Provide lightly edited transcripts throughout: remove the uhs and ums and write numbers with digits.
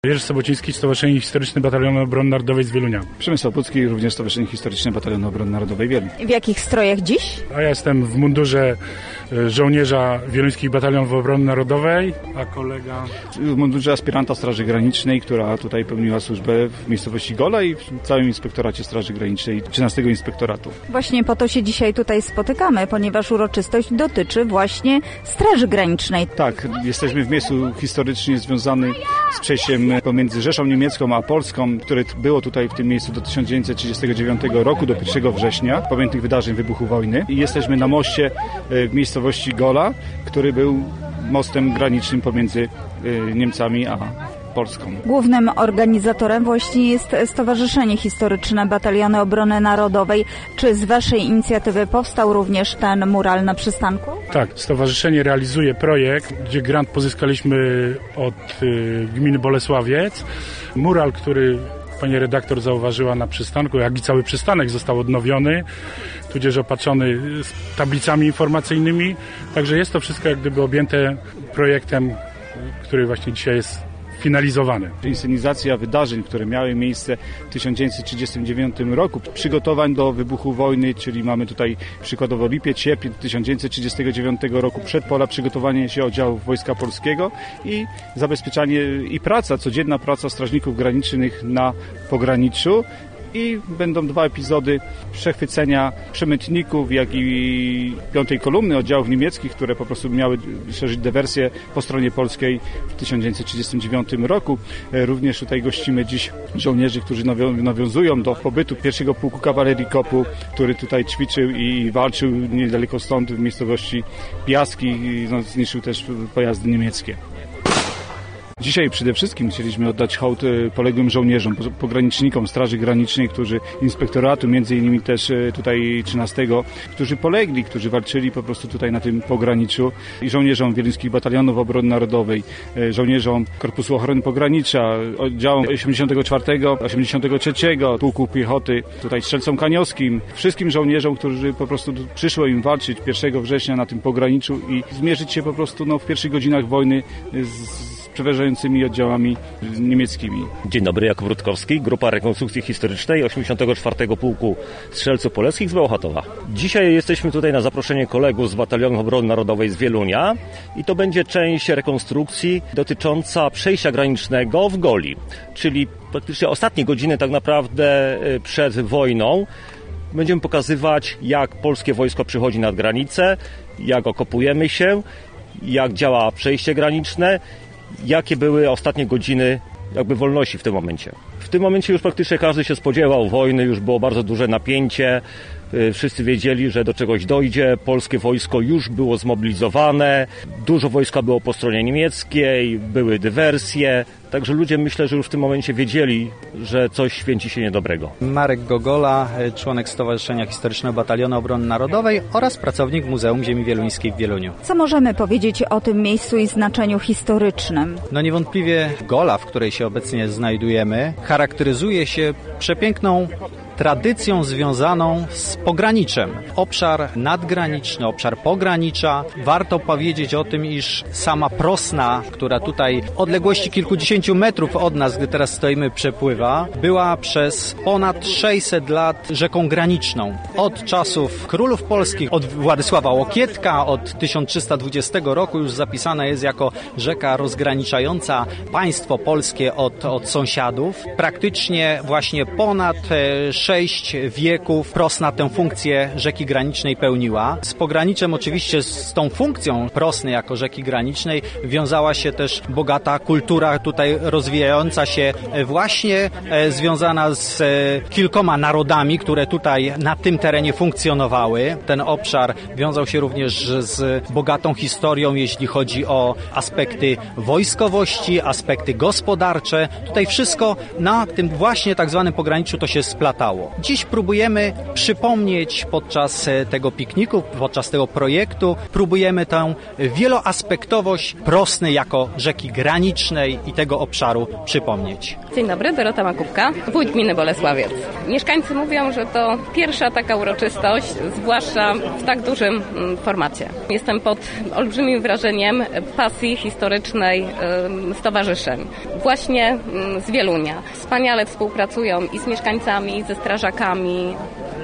Jerzy Sobociński, Stowarzyszenie Historyczne Batalionu Obrony Narodowej z Wielunia. Przemysław Pucki, również Stowarzyszenie Historyczne Batalionu Obrony Narodowej Wieluń. W jakich strojach dziś? A ja jestem w mundurze żołnierza Wieluńskich Batalionów Obrony Narodowej, a kolega... W mundurze aspiranta Straży Granicznej, która tutaj pełniła służbę w miejscowości Gola i w całym Inspektoracie Straży Granicznej 13 Inspektoratu. Właśnie po to się dzisiaj tutaj spotykamy, ponieważ uroczystość dotyczy właśnie Straży Granicznej. Tak, jesteśmy w miejscu historycznie związanym z przejściem pomiędzy Rzeszą Niemiecką a Polską, które było tutaj w tym miejscu do 1939 roku, do 1 września, pamiętnych wydarzeń wybuchu wojny. I jesteśmy na moście w miejscowości Gola, który był mostem granicznym pomiędzy Niemcami a Polską. Głównym organizatorem właśnie jest Stowarzyszenie Historyczne Bataliony Obrony Narodowej. Czy z Waszej inicjatywy powstał również ten mural na przystanku? Tak, stowarzyszenie realizuje projekt, gdzie grant pozyskaliśmy od gminy Bolesławiec. Mural, który pani redaktor zauważyła na przystanku, jak i cały przystanek został odnowiony, tudzież opatrzony tablicami informacyjnymi. Także jest to wszystko jak gdyby objęte projektem, który właśnie dzisiaj jest finalizowany. Inscenizacja wydarzeń, które miały miejsce w 1939 roku, przygotowań do wybuchu wojny, czyli mamy tutaj przykładowo lipiec, sierpień 1939 roku, przedpola, przygotowanie się oddziałów Wojska Polskiego i zabezpieczanie i praca, codzienna praca strażników granicznych na pograniczu. I będą 2 epizody przechwycenia przemytników, jak i 5. kolumny oddziałów niemieckich, które po prostu miały szerzyć dywersję po stronie polskiej w 1939 roku. Również tutaj gościmy dziś żołnierzy, którzy nawiązują do pobytu 1. Pułku Kawalerii KOP-u, który tutaj ćwiczył i walczył niedaleko stąd w miejscowości Piaski, zniszczył też pojazdy niemieckie. Dzisiaj przede wszystkim chcieliśmy oddać hołd poległym żołnierzom, pogranicznikom Straży Granicznej, którzy inspektoratu, między innymi też tutaj 13, którzy polegli, którzy walczyli po prostu tutaj na tym pograniczu i żołnierzom Wieluńskich Batalionów Obrony Narodowej, żołnierzom Korpusu Ochrony Pogranicza, oddziałom 84, 83, Pułku Piechoty, tutaj strzelcom kaniowskim, wszystkim żołnierzom, którzy po prostu przyszło im walczyć 1 września na tym pograniczu i zmierzyć się po prostu w pierwszych godzinach wojny z przeważającymi oddziałami niemieckimi. Dzień dobry, Jakub Rutkowski, Grupa Rekonstrukcji Historycznej 84. Pułku Strzelców Poleckich z Bełchatowa. Dzisiaj jesteśmy tutaj na zaproszenie kolegów z Batalionu Obrony Narodowej z Wielunia i to będzie część rekonstrukcji dotycząca przejścia granicznego w Goli, czyli praktycznie ostatnie godziny tak naprawdę przed wojną. Będziemy pokazywać, jak polskie wojsko przychodzi nad granicę, jak okopujemy się, jak działa przejście graniczne, jakie były ostatnie godziny jakby wolności w tym momencie. W tym momencie już praktycznie każdy się spodziewał wojny, już było bardzo duże napięcie. Wszyscy wiedzieli, że do czegoś dojdzie. Polskie wojsko już było zmobilizowane. Dużo wojska było po stronie niemieckiej, były dywersje. Także ludzie myślę, że już w tym momencie wiedzieli, że coś święci się niedobrego. Marek Gogola, członek Stowarzyszenia Historycznego Batalionu Obrony Narodowej oraz pracownik Muzeum Ziemi Wieluńskiej w Wieluniu. Co możemy powiedzieć o tym miejscu i znaczeniu historycznym? No niewątpliwie Gola, w której się obecnie znajdujemy, charakteryzuje się przepiękną tradycją związaną z pograniczem. Obszar nadgraniczny, obszar pogranicza. Warto powiedzieć o tym, iż sama Prosna, która tutaj w odległości kilkudziesięciu metrów od nas, gdy teraz stoimy, przepływa, była przez ponad 600 lat rzeką graniczną. Od czasów królów polskich, od Władysława Łokietka, od 1320 roku już zapisana jest jako rzeka rozgraniczająca państwo polskie od sąsiadów. Praktycznie właśnie ponad 6 wieków Prosna tę funkcję rzeki granicznej pełniła. Z pograniczem oczywiście, z tą funkcją Prosny jako rzeki granicznej wiązała się też bogata kultura tutaj rozwijająca się właśnie związana z kilkoma narodami, które tutaj na tym terenie funkcjonowały. Ten obszar wiązał się również z bogatą historią, jeśli chodzi o aspekty wojskowości, aspekty gospodarcze. Tutaj wszystko na tym właśnie tak zwanym pograniczu to się splatało. działo. Dziś próbujemy przypomnieć podczas tego pikniku, podczas tego projektu, próbujemy tę wieloaspektowość Prosny jako rzeki granicznej i tego obszaru przypomnieć. Dzień dobry, Dorota Makówka, wójt gminy Bolesławiec. Mieszkańcy mówią, że to pierwsza taka uroczystość, zwłaszcza w tak dużym formacie. Jestem pod olbrzymim wrażeniem pasji historycznej stowarzyszeń. Właśnie z Wielunia. Wspaniale współpracują i z mieszkańcami, i ze strażakami.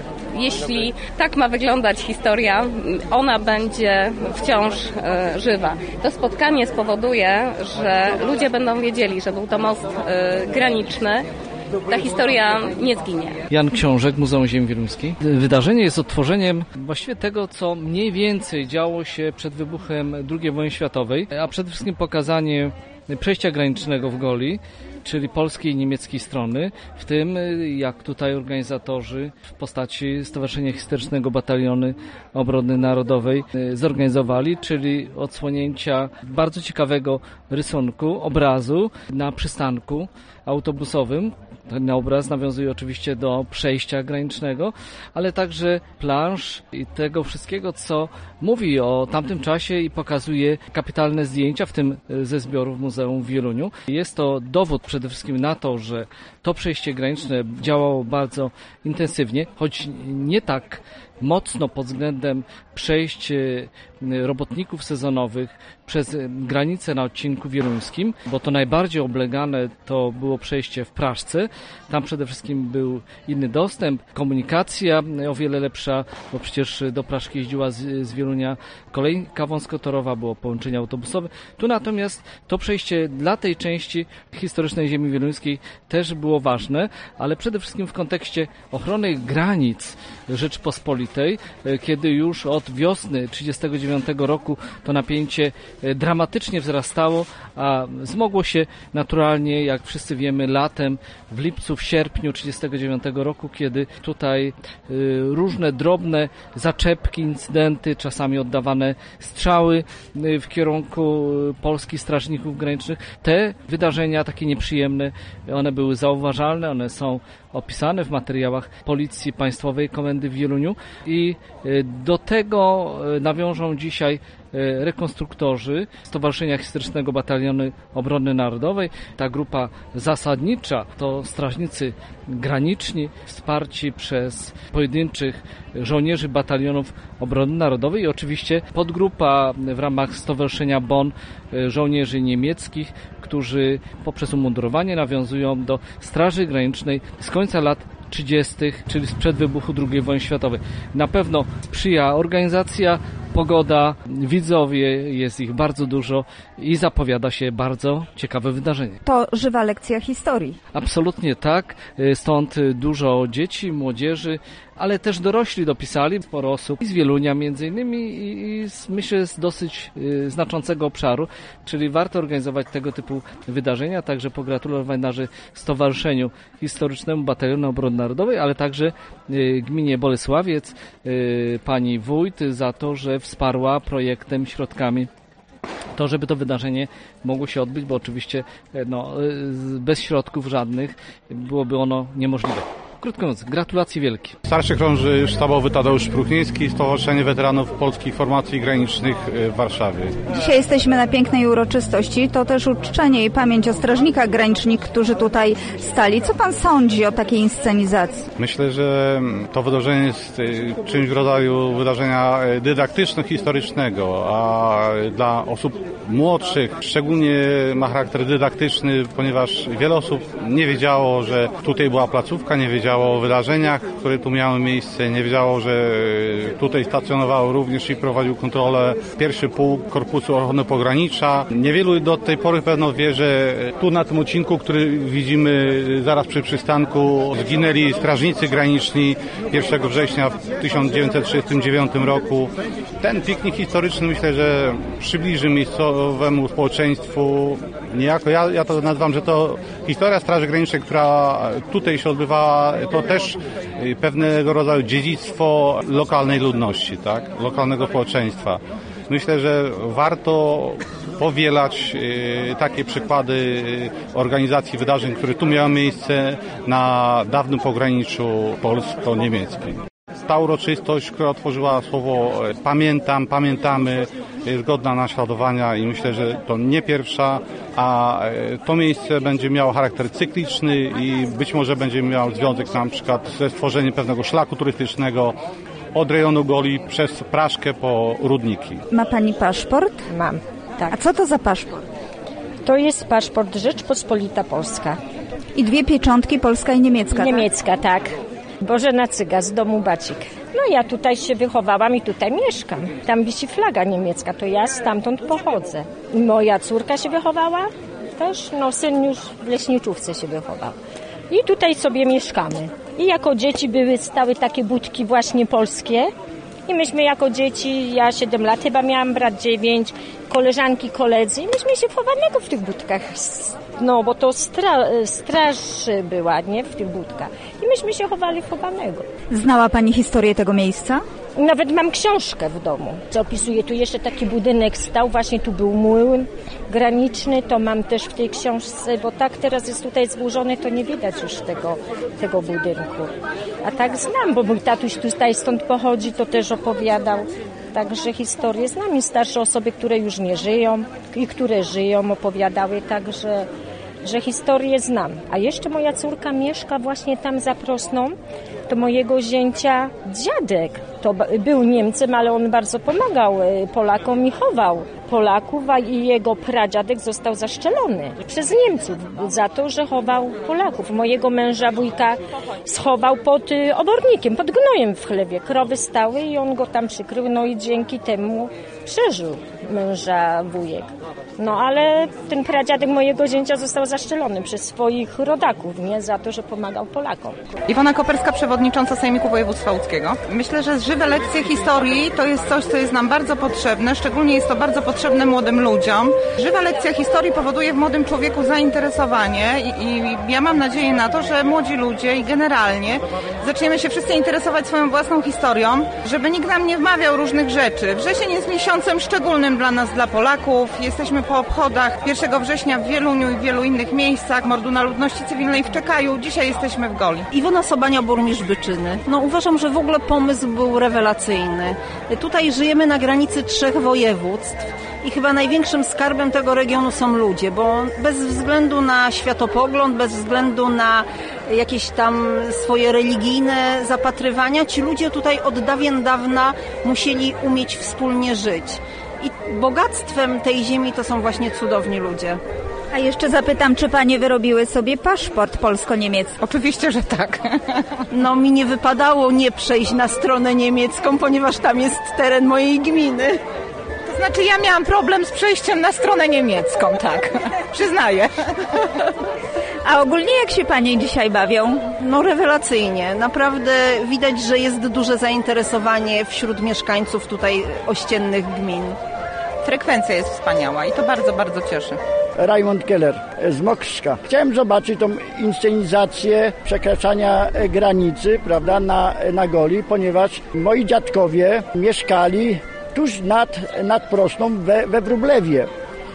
Jeśli tak ma wyglądać historia, ona będzie wciąż żywa. To spotkanie spowoduje, że ludzie będą wiedzieli, że był to most graniczny. Ta historia nie zginie. Jan Książek, Muzeum Ziemi Wieluńskiej. Wydarzenie jest odtworzeniem właściwie tego, co mniej więcej działo się przed wybuchem II wojny światowej, a przede wszystkim pokazanie przejścia granicznego w Goli, czyli polskiej i niemieckiej strony, w tym jak tutaj organizatorzy w postaci Stowarzyszenia Historycznego Bataliony Obrony Narodowej zorganizowali, czyli odsłonięcia bardzo ciekawego rysunku, obrazu na przystanku autobusowym. Ten obraz nawiązuje oczywiście do przejścia granicznego, ale także plansz i tego wszystkiego, co mówi o tamtym czasie i pokazuje kapitalne zdjęcia, w tym ze zbiorów Muzeum w Wieluniu. Jest to dowód przede wszystkim na to, że to przejście graniczne działało bardzo intensywnie, choć nie tak mocno pod względem przejść robotników sezonowych przez granicę na odcinku wieluńskim, bo to najbardziej oblegane to było przejście w Praszce. Tam przede wszystkim był inny dostęp, komunikacja o wiele lepsza, bo przecież do Praszki jeździła z Wielunia kolejka wąskotorowa, było połączenie autobusowe. Tu natomiast to przejście dla tej części historycznej ziemi wieluńskiej też było ważne, ale przede wszystkim w kontekście ochrony granic Rzeczypospolitej, kiedy już od wiosny 1939 roku to napięcie dramatycznie wzrastało, a wzmogło się naturalnie, jak wszyscy wiemy, latem, w lipcu, w sierpniu 1939 roku, kiedy tutaj różne drobne zaczepki, incydenty, czasami oddawane strzały w kierunku polskich strażników granicznych. Te wydarzenia takie nieprzyjemne, one były zauważalne, one są opisane w materiałach Policji Państwowej Komendy w Wieluniu i do tego nawiążą dzisiaj rekonstruktorzy Stowarzyszenia Historycznego Batalionu Obrony Narodowej. Ta grupa zasadnicza to strażnicy graniczni wsparci przez pojedynczych żołnierzy batalionów obrony narodowej i oczywiście podgrupa w ramach Stowarzyszenia Bonn żołnierzy niemieckich, którzy poprzez umundurowanie nawiązują do Straży Granicznej z końca lat 30., czyli sprzed wybuchu II wojny światowej. Na pewno sprzyja organizacja, pogoda, widzowie, jest ich bardzo dużo i zapowiada się bardzo ciekawe wydarzenie. To żywa lekcja historii. Absolutnie tak, stąd dużo dzieci, młodzieży, ale też dorośli dopisali, sporo osób z Wielunia między innymi i myślę z dosyć znaczącego obszaru, czyli warto organizować tego typu wydarzenia, także pogratulować należy Stowarzyszeniu Historycznemu Batalionu Obrony Narodowej, ale także gminie Bolesławiec, pani wójt za to, że wsparła projektem, środkami to, żeby to wydarzenie mogło się odbyć, bo oczywiście bez środków żadnych byłoby ono niemożliwe. Krótko mówiąc, gratulacje wielkie. Starszy książę sztabowy Tadeusz Pruchnicki, Stowarzyszenie Weteranów Polskich Formacji Granicznych w Warszawie. Dzisiaj jesteśmy na pięknej uroczystości. To też uczczenie i pamięć o strażnikach granicznych, którzy tutaj stali. Co pan sądzi o takiej inscenizacji? Myślę, że to wydarzenie jest czymś w rodzaju wydarzenia dydaktyczno-historycznego, a dla osób młodszych szczególnie ma charakter dydaktyczny, ponieważ wiele osób nie wiedziało, że tutaj była placówka, nie wiedziało o wydarzeniach, które tu miały miejsce, nie wiedziało, że tutaj stacjonował również i prowadził kontrolę pierwszy pułk Korpusu Ochrony Pogranicza. Niewielu do tej pory pewno wie, że tu na tym odcinku, który widzimy zaraz przy przystanku, zginęli strażnicy graniczni 1 września w 1939 roku. Ten piknik historyczny myślę, że przybliży miejscowemu społeczeństwu niejako, ja to nazywam, że to historia Straży Granicznej, która tutaj się odbywa, to też pewnego rodzaju dziedzictwo lokalnej ludności, tak? Lokalnego społeczeństwa. Myślę, że warto powielać takie przykłady organizacji wydarzeń, które tu miały miejsce na dawnym pograniczu polsko-niemieckim. Ta uroczystość, która otworzyła słowo pamiętam, pamiętamy, jest godna naśladowania i myślę, że to nie pierwsza, a to miejsce będzie miało charakter cykliczny i być może będzie miało związek na przykład ze stworzeniem pewnego szlaku turystycznego od rejonu Goli przez Praszkę po Rudniki. Ma Pani paszport? Mam, tak. A co to za paszport? To jest paszport Rzeczpospolita Polska. I 2 pieczątki, polska i niemiecka, Niemiecka, tak. Bożena Cyga z domu Bacik. No ja tutaj się wychowałam i tutaj mieszkam. Tam wisi flaga niemiecka, to ja stamtąd pochodzę. Moja córka się wychowała też, syn już w leśniczówce się wychował. I tutaj sobie mieszkamy. I jako dzieci stały takie budki właśnie polskie. I myśmy jako dzieci, ja 7 lat chyba miałam, brat 9, koleżanki, koledzy. I myśmy się chowanego w tych budkach. No, bo to straż była, nie? W tych budkach. I myśmy się chowali chowanego. Znała Pani historię tego miejsca? Nawet mam książkę w domu, co opisuje. Tu jeszcze taki budynek stał, właśnie tu był młyn graniczny, to mam też w tej książce, bo tak teraz jest tutaj zburzony, to nie widać już tego budynku. A tak znam, bo mój tatuś tutaj stąd pochodzi, to też opowiadał. Także historię znam i starsze osoby, które już nie żyją i które żyją, opowiadały, także że historię znam. A jeszcze moja córka mieszka właśnie tam za Prosną, to mojego zięcia dziadek. To był Niemcem, ale on bardzo pomagał Polakom i chował Polaków, a i jego pradziadek został zaszczelony przez Niemców za to, że chował Polaków. Mojego męża wujka schował pod obornikiem, pod gnojem w chlewie. Krowy stały i on go tam przykrył, no i dzięki temu przeżył męża wujek. No ale ten pradziadek mojego zięcia został zaszczelony przez swoich rodaków, nie? Za to, że pomagał Polakom. Iwona Koperska, przewodnicząca Sejmiku Województwa Łódzkiego. Myślę, że żywe lekcje historii to jest coś, co jest nam bardzo potrzebne, szczególnie jest to bardzo potrzebne młodym ludziom. Żywa lekcja historii powoduje w młodym człowieku zainteresowanie i ja mam nadzieję na to, że młodzi ludzie i generalnie zaczniemy się wszyscy interesować swoją własną historią, żeby nikt nam nie wmawiał różnych rzeczy. Wrzesień jest miesiącem szczególnym dla nas, dla Polaków. Jesteśmy po obchodach 1 września w Wieluniu i w wielu innych miejscach, mordu na ludności cywilnej w Czekaju. Dzisiaj jesteśmy w Goli. Iwona Sobania, burmistrz Byczyny. Uważam, że w ogóle pomysł był rewelacyjny. Tutaj żyjemy na granicy 3 województw i chyba największym skarbem tego regionu są ludzie, bo bez względu na światopogląd, bez względu na jakieś tam swoje religijne zapatrywania, ci ludzie tutaj od dawien dawna musieli umieć wspólnie żyć. I bogactwem tej ziemi to są właśnie cudowni ludzie. A jeszcze zapytam, czy Panie wyrobiły sobie paszport polsko-niemiecki? Oczywiście, że tak. Mi nie wypadało nie przejść na stronę niemiecką, ponieważ tam jest teren mojej gminy. To znaczy ja miałam problem z przejściem na stronę niemiecką, tak. Przyznaję. A ogólnie jak się Panie dzisiaj bawią? Rewelacyjnie. Naprawdę widać, że jest duże zainteresowanie wśród mieszkańców tutaj ościennych gmin. Frekwencja jest wspaniała i to bardzo, bardzo cieszy. Raimund Keller z Mokrzyka. Chciałem zobaczyć tą inscenizację przekraczania granicy, prawda, na Goli, ponieważ moi dziadkowie mieszkali tuż nad Prosną we Wróblewie.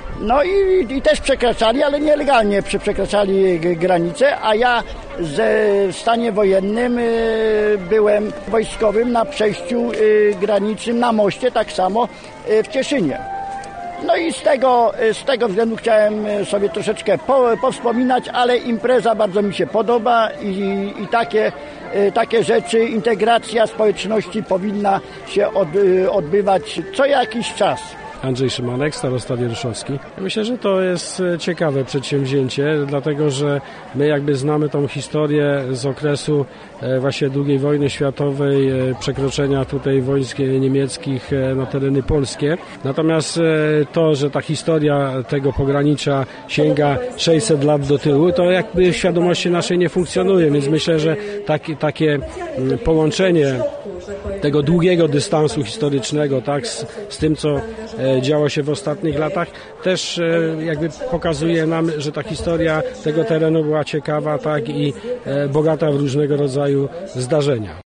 I też przekraczali, ale nielegalnie przekraczali granicę, a ja w stanie wojennym byłem wojskowym na przejściu granicznym na moście, tak samo w Cieszynie. I z tego względu chciałem sobie troszeczkę powspominać, ale impreza bardzo mi się podoba i takie rzeczy, integracja społeczności powinna się odbywać co jakiś czas. Andrzej Szymanek, starosta wieruszowski. Myślę, że to jest ciekawe przedsięwzięcie, dlatego że my jakby znamy tą historię z okresu właśnie II wojny światowej, przekroczenia tutaj wojsk niemieckich na tereny polskie. Natomiast to, że ta historia tego pogranicza sięga 600 lat do tyłu, to jakby w świadomości naszej nie funkcjonuje, więc myślę, że takie połączenie tego długiego dystansu historycznego, tak, z tym, co działo się w ostatnich latach, też jakby pokazuje nam, że ta historia tego terenu była ciekawa, tak, i bogata w różnego rodzaju zdarzenia.